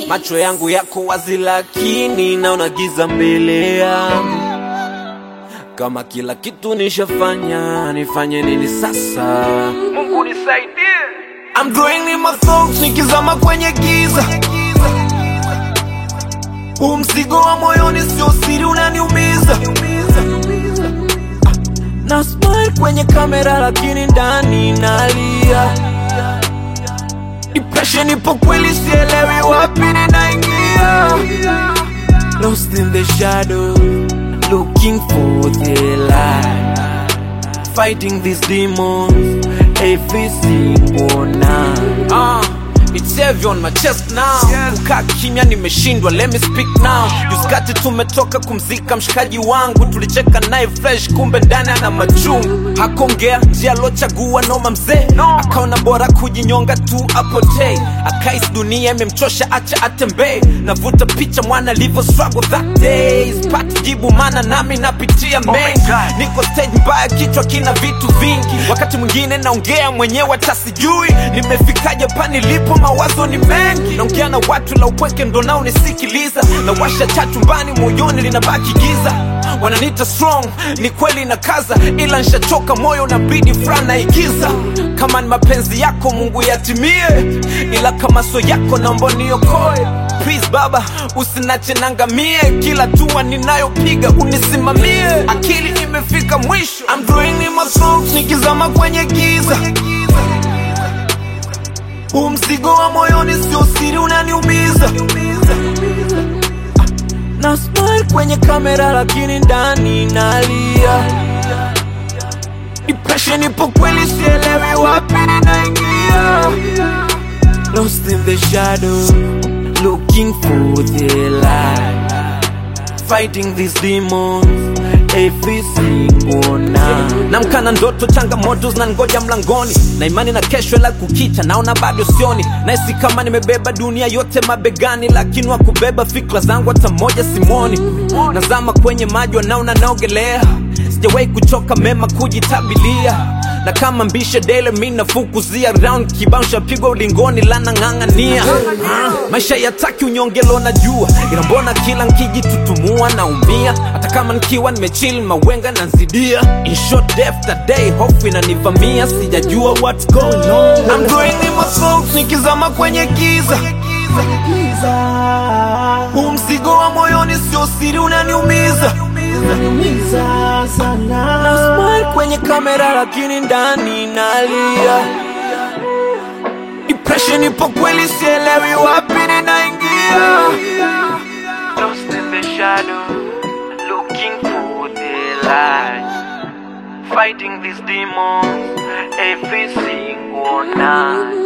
Macho yangu yako wazi lakini naona giza mbele yangu. Kama kila kitu nishafanya, nifanye nini sasa? Mungu nisaidie. I'm drawing in my thoughts, nikizama kwenye giza. Mzigo wa moyoni sio siri, unaniumiza. Na smile kwenye kamera lakini ndani nalia. Depression ipo kweli, sielewi wapi ninaingia. Lost in the shadow, looking for the light. Fighting these demons every single night. It's heavy on my chest now. Kukaa kimya nimeshindwa, let me speak now. Juskati tumetoka kumzika mshikaji wangu, tulicheka naye fresh, kumbe ndani ana machungu. Hakongea njia lochagua noma mzee, akaona bora kujinyonga tu apotei. Akais dunia imemchosha, acha atembee. Navuta picha mwana livo struggle that day. Sipati jibu mana nami napitia mengi. Niko stage mbaya, kichwa kina vitu vingi. Wakati mwingine naongea mwenyewe hata sijui nimefikaje pa nilipo, mawazo ni mengi. Naongea na watu la upweke ndo nao nisikiliza. Na washa cha chumbani moyoni linabaki giza. Wananiita strong, ni kweli na kaza, ila nishachoka moyo unabidi frana igiza. Kama ni mapenzi yako Mungu yatimie, ila kama so yako naomba niokoe. Please baba usinache nangamie, kila tua ninayopiga unisimamie. Akili imefika mwisho, I'm drawing in my thoughts, nikizama kwenye giza. Mzigo wa moyoni sio siri, unaniumiza. Na smile kwenye kamera lakini ndani nalia. Depression ipo kweli, sielewi wapi ninaingia. Lost in the shadow, looking for the light. Fighting these demons every single night. Namkana ndoto, changamoto zinangoja mlangoni. Na imani na kesho la kukicha, naona bado sioni. Naisi kama nimebeba dunia yote mabegani, lakini wakubeba fikra zangu hata moja simoni. Nazama kwenye maji wanaona naogelea, sijawahi kuchoka mema kujitabilia. Na kama mbishe dele mina fukuzia round, kibansha pigwa ulingoni lana ngangania. Maisha yataki unyongelo na jua, ila mbona kila nkijitutumua naumia. Hata kama nikiwa nimechill mawenga nanzidia. In short day after day hofu inanivamia, sijajua what's going on. I'm going in my thoughts, nikizama kwenye giza. Mzigo wa moyoni sio siri, unaniumiza. Na smile kwenye kamera lakini ndani nalia. Depression ipo kweli, sielewi wapi ninaingia. Lost in the shadow, looking for the light. Fighting these demons every single night.